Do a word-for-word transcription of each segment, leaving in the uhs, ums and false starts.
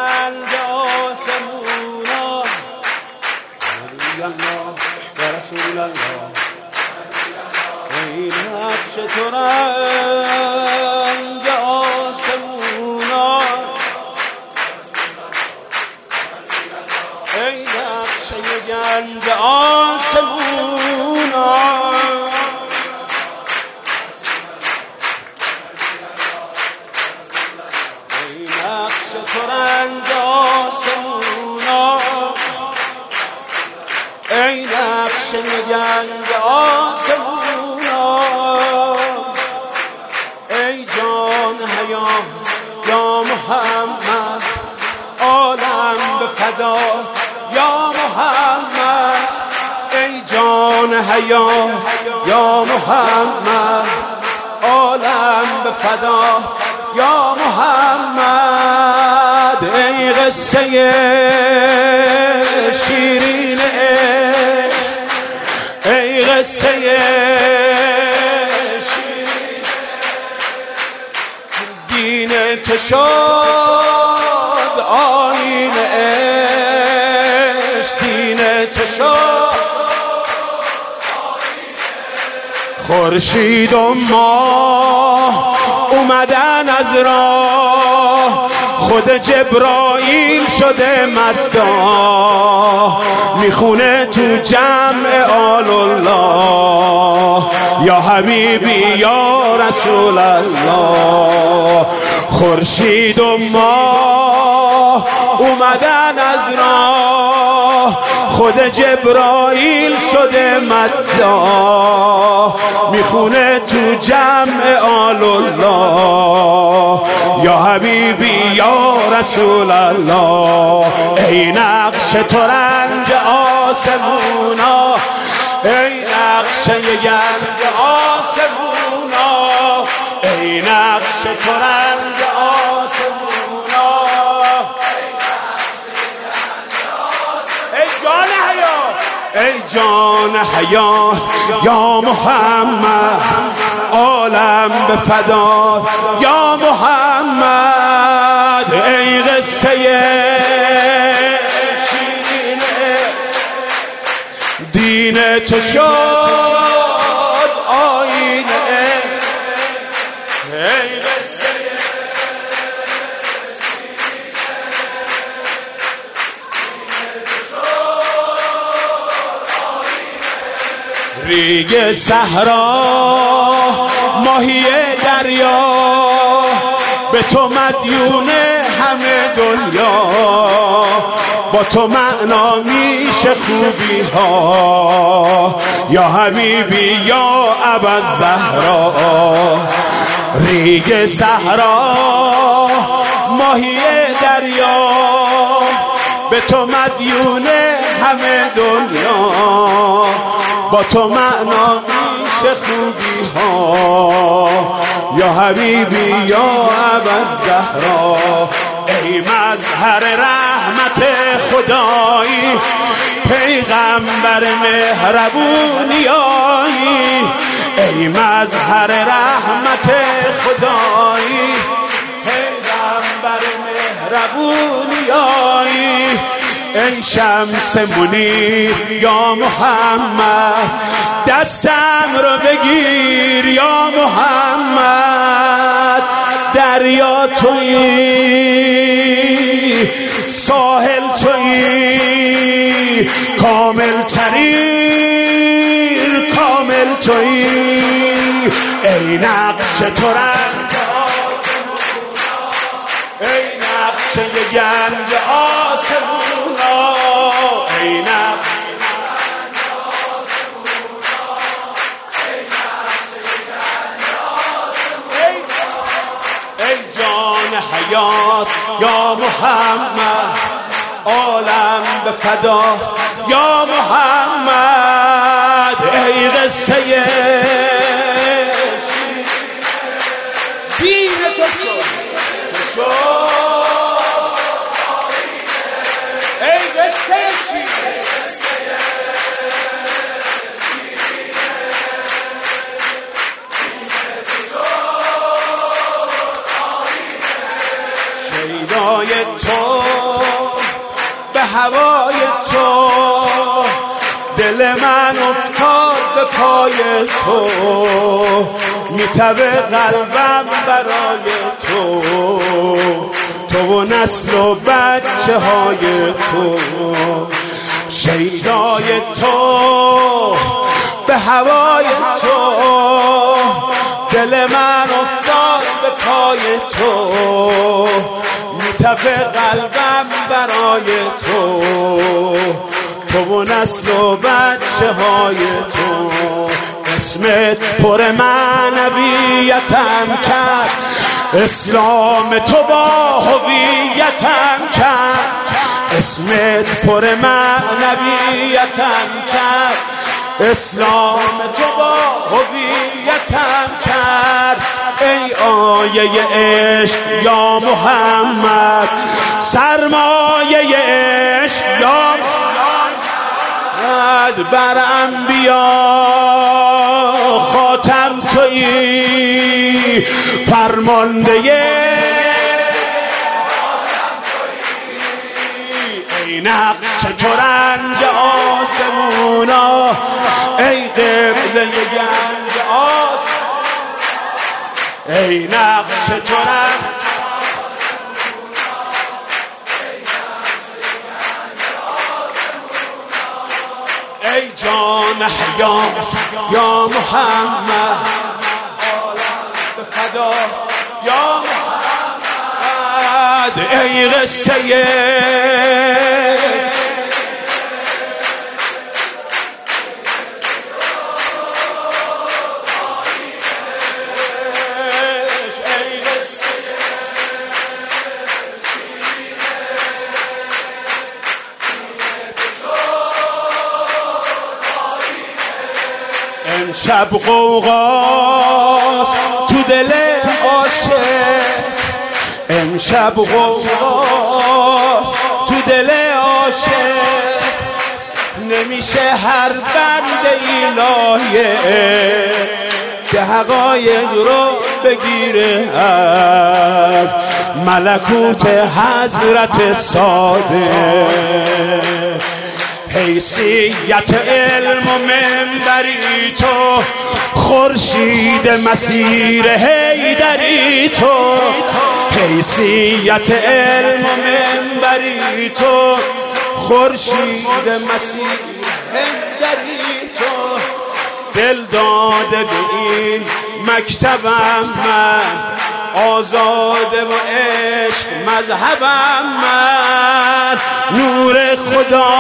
شترنج آسمونا الله یا رسول الله ای نقش ترنج آسمونا ای نقشه گنج آسمونا ای نقش ترنج آسمونا ای نقشه گنج آسمونا ای جان حیا یا محمد عالم به فدا یا محمد ای جان حیا یا محمد عالم به فدا یا محمد ای قصه شیرین عشق ای قصه شیرین دین تو شد آیین عشق دین تو شد خورشید و ماه اومدن از راه خود جبرائیل شده مداح میخونه تو جمع آل الله یا حبیبی یا رسول الله خورشید و ماه اومدن از راه خود جبرائیل شده مداح میخونه تو جمع آل الله یا حبیبی یا رسول الله ای نقش ترنج آسمونا ای نقشه گنج آسمونا ای نقش ترنج آسمونا ای جان حیات ای جان حیات یا محمد عالم به فدا یا محمد ای قصه شیرین دین تو شد آیین ای قصه ریگ صحرا ماهی دریا به تو مدیون همه دنیا با تو معنا میشه خوبی ها یا حبیبی یا ابوالزهرا ریگ صحرا ماهی دریا به تو مدیون همه دنیا با تو معنا میشه خوبی ها یا حبیبی یا ابوالزهرا ای مظهر رحمت خدایی پیغمبر مهربونیایی ای مظهر رحمت خدایی پیغمبر مهربونیایی ای شمس منیر یا محمد دستم رو بگیر یا محمد دریا تویی ساحل تویی کامل ترین کامل تویی ای نقش ترنج ای نقش گنج آسمونا ای نقش ای جان حیات یا محمد عالم به فدا یا محمد ای قصه دین تو شد ای قصه شیدا شیدای تو به هوای تو، دل من افتاد به پای تو، میتبه قلبم برای تو، تو و نسل و بچه های تو، شیدای تو به هوای تو، دل من افتاد به پای تو، میتپه قلبم برای تو، تو و نسل و بچه های تو، اسمت پر معنویتم کرد، اسلام تو با هویتم کرد، اسمت پر معنویتم کرد، اسلام تو با هویتم کرد، ای آیه عشق یا محمد، سرمایه عشق یا محمد، بر انبیا خاتم تویی، فرمانده ای نقش تو رنج آسمونا، ای قبله گنج آسمونا، ای نقش تو رنج ای جان حیات یا محمد، به فدا یا محمد، ای قصه امشب غوغاست تو دل عاشق، امشب غوغاست تو دل عاشق، نمیشه هر بند الهیه که حقایق رو بگیره از ملکوت حضرت صادق، حیثیت علم و منبری تو، خورشید مسیر حیدری تو، حیثیت علم و منبری تو، خورشید مسیر حیدری تو، دل داده به این مکتبم من، آزاده و عشق مذهبم من، نور خدا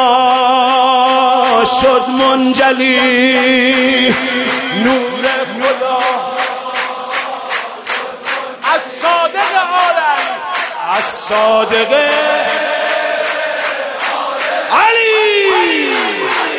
شد منجلی، نور خدا از صادق عالم، از صادق علی.